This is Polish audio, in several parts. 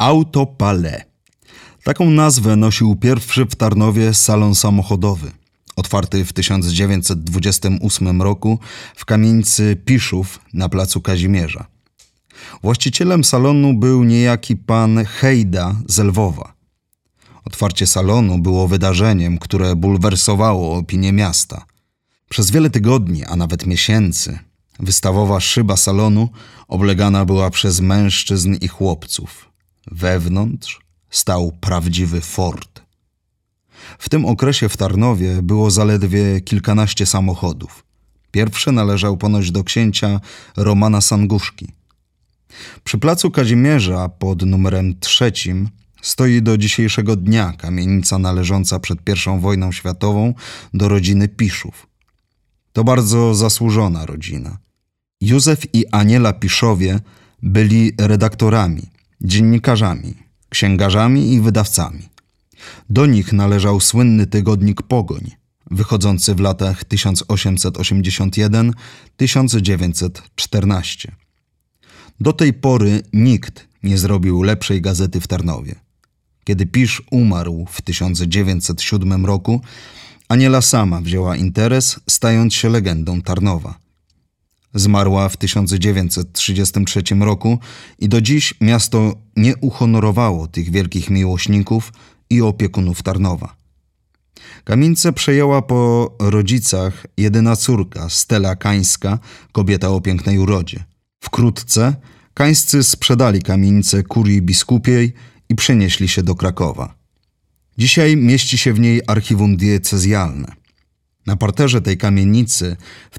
Auto Palais. Taką nazwę nosił pierwszy w Tarnowie salon samochodowy, otwarty w 1928 roku w kamienicy Piszów na placu Kazimierza. Właścicielem salonu był niejaki pan Hejda z Lwowa. Otwarcie salonu było wydarzeniem, które bulwersowało opinię miasta. Przez wiele tygodni, a nawet miesięcy, wystawowa szyba salonu oblegana była przez mężczyzn i chłopców. Wewnątrz stał prawdziwy Ford. W tym okresie w Tarnowie było zaledwie kilkanaście samochodów. Pierwszy należał ponoć do księcia Romana Sanguszki. Przy placu Kazimierza pod numerem 3 stoi do dzisiejszego dnia kamienica należąca przed I wojną światową do rodziny Piszów. To bardzo zasłużona rodzina. Józef i Aniela Piszowie byli redaktorami, dziennikarzami, księgarzami i wydawcami. Do nich należał słynny tygodnik Pogoń, wychodzący w latach 1881-1914. Do tej pory nikt nie zrobił lepszej gazety w Tarnowie. Kiedy Pisz umarł w 1907 roku, Aniela sama wzięła interes, stając się legendą Tarnowa. Zmarła w 1933 roku i do dziś miasto nie uhonorowało tych wielkich miłośników i opiekunów Tarnowa. Kamienicę przejęła po rodzicach jedyna córka, Stella Kańska, kobieta o pięknej urodzie. Wkrótce Kańscy sprzedali kamienicę kurii biskupiej i przenieśli się do Krakowa. Dzisiaj mieści się w niej archiwum diecezjalne. Na parterze tej kamienicy w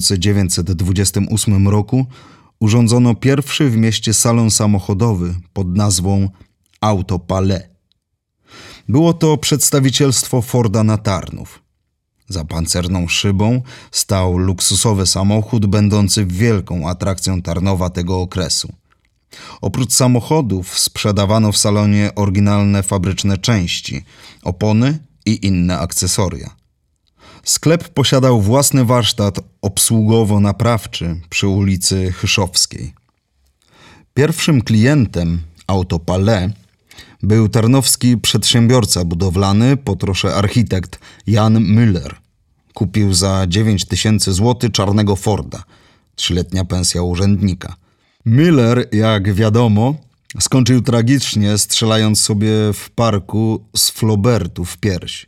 1928 roku urządzono pierwszy w mieście salon samochodowy pod nazwą Auto Palais. Było to przedstawicielstwo Forda na Tarnów. Za pancerną szybą stał luksusowy samochód będący wielką atrakcją Tarnowa tego okresu. Oprócz samochodów sprzedawano w salonie oryginalne fabryczne części, opony i inne akcesoria. Sklep posiadał własny warsztat obsługowo-naprawczy przy ulicy Chyszowskiej. Pierwszym klientem Auto Palais był tarnowski przedsiębiorca budowlany, potrosze architekt Jan Müller. Kupił za 9000 zł czarnego Forda, 3-letnia pensja urzędnika. Müller, jak wiadomo, skończył tragicznie, strzelając sobie w parku z flobertu w pierś.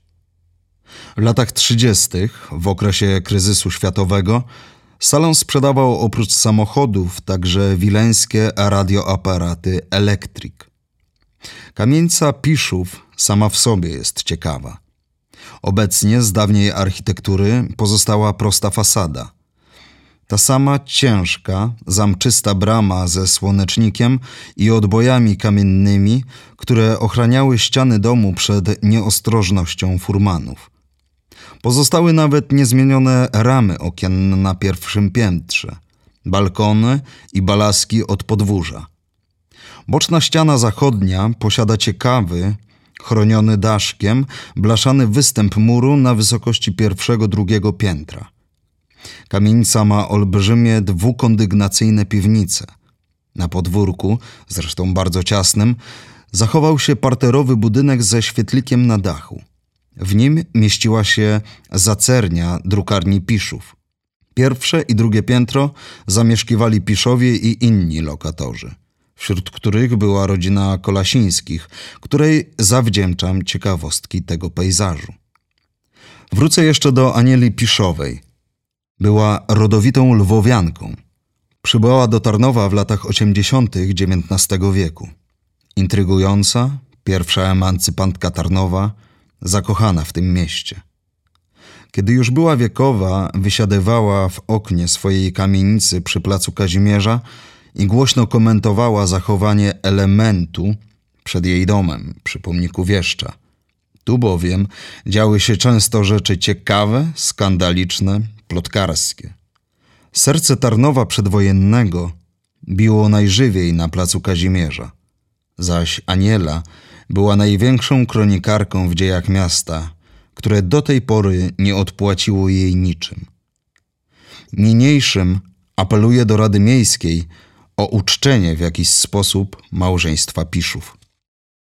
W latach 30., w okresie kryzysu światowego, salon sprzedawał oprócz samochodów także wileńskie radioaparaty Electric. Kamienica Piszów sama w sobie jest ciekawa. Obecnie z dawniej architektury pozostała prosta fasada. Ta sama ciężka, zamczysta brama ze słonecznikiem i odbojami kamiennymi, które ochraniały ściany domu przed nieostrożnością furmanów. Pozostały nawet niezmienione ramy okienne na pierwszym piętrze, balkony i balaski od podwórza. Boczna ściana zachodnia posiada ciekawy, chroniony daszkiem, blaszany występ muru na wysokości pierwszego-drugiego piętra. Kamienica ma olbrzymie dwukondygnacyjne piwnice. Na podwórku, zresztą bardzo ciasnym, zachował się parterowy budynek ze świetlikiem na dachu. W nim mieściła się zacernia drukarni Piszów. Pierwsze i drugie piętro zamieszkiwali Piszowie i inni lokatorzy, wśród których była rodzina Kolasińskich, której zawdzięczam ciekawostki tego pejzażu. Wrócę jeszcze do Anieli Piszowej. Była rodowitą lwowianką. Przybyła do Tarnowa w latach 80. XIX wieku. Intrygująca, pierwsza emancypantka Tarnowa, zakochana w tym mieście. Kiedy już była wiekowa, wysiadywała w oknie swojej kamienicy przy placu Kazimierza i głośno komentowała zachowanie elementu przed jej domem przy pomniku Wieszcza. Tu bowiem działy się często rzeczy ciekawe, skandaliczne, plotkarskie. Serce Tarnowa przedwojennego biło najżywiej na placu Kazimierza, zaś Aniela była największą kronikarką w dziejach miasta, które do tej pory nie odpłaciło jej niczym. Niniejszym apeluję do Rady Miejskiej o uczczenie w jakiś sposób małżeństwa Piszów.